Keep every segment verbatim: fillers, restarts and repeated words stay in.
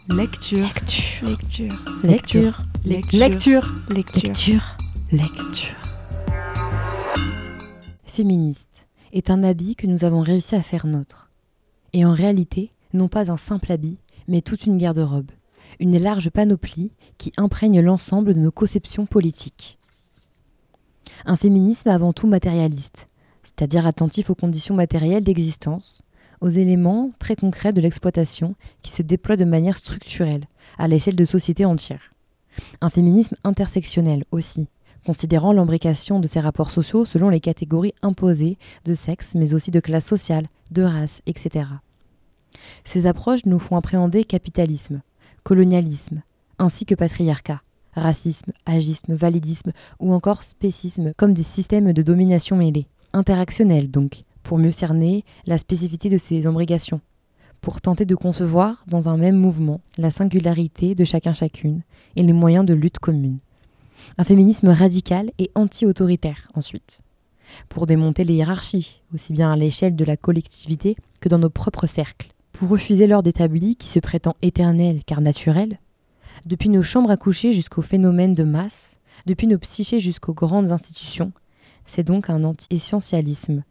Lecture. Lecture. Lecture. Lecture. Lecture. Lecture. Lecture. Lecture. Lecture. Féministe est un habit que nous avons réussi à faire nôtre. Et en réalité, non pas un simple habit, mais toute une garde-robe. Une large panoplie qui imprègne l'ensemble de nos conceptions politiques. Un féminisme avant tout matérialiste, c'est-à-dire attentif aux conditions matérielles d'existence, aux éléments très concrets de l'exploitation qui se déploient de manière structurelle, à l'échelle de sociétés entières. Un féminisme intersectionnel aussi, considérant l'embrication de ces rapports sociaux selon les catégories imposées de sexe, mais aussi de classe sociale, de race, et cetera. Ces approches nous font appréhender capitalisme, colonialisme, ainsi que patriarcat, racisme, agisme, validisme ou encore spécisme comme des systèmes de domination mêlés. Interactionnels donc, pour mieux cerner la spécificité de ces embrigations, pour tenter de concevoir dans un même mouvement la singularité de chacun-chacune et les moyens de lutte commune. Un féminisme radical et anti-autoritaire ensuite, pour démonter les hiérarchies, aussi bien à l'échelle de la collectivité que dans nos propres cercles, pour refuser l'ordre établi qui se prétend éternel car naturel, depuis nos chambres à coucher jusqu'aux phénomènes de masse, depuis nos psychés jusqu'aux grandes institutions, c'est donc un anti-essentialisme.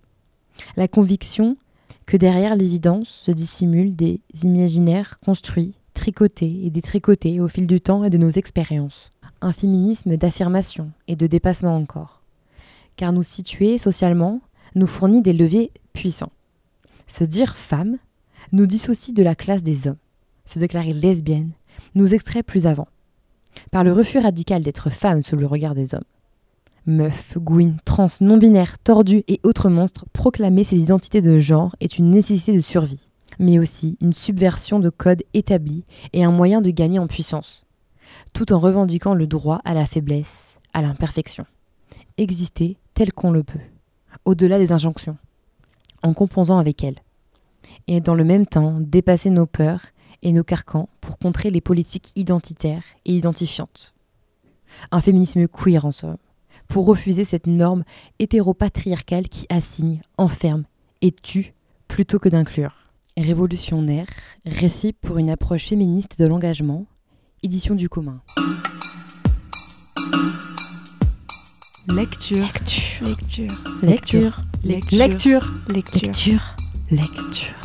La conviction que derrière l'évidence se dissimulent des imaginaires construits, tricotés et détricotés au fil du temps et de nos expériences. Un féminisme d'affirmation et de dépassement encore. Car nous situer socialement nous fournit des leviers puissants. Se dire femme nous dissocie de la classe des hommes. Se déclarer lesbienne nous extrait plus avant. Par le refus radical d'être femme sous le regard des hommes. Meuf, gouine, trans, non-binaire, tordu et autres monstres, proclamer ces identités de genre est une nécessité de survie, mais aussi une subversion de codes établis et un moyen de gagner en puissance, tout en revendiquant le droit à la faiblesse, à l'imperfection. Exister tel qu'on le peut, au-delà des injonctions, en composant avec elles, et dans le même temps dépasser nos peurs et nos carcans pour contrer les politiques identitaires et identifiantes. Un féminisme queer en somme, pour refuser cette norme hétéropatriarcale qui assigne, enferme et tue plutôt que d'inclure. Révolutionnaire, récit pour une approche féministe de l'engagement, édition du commun. Lecture. Lecture. Lecture. Lecture. Lecture. Lecture. Lecture. Lecture. Lecture.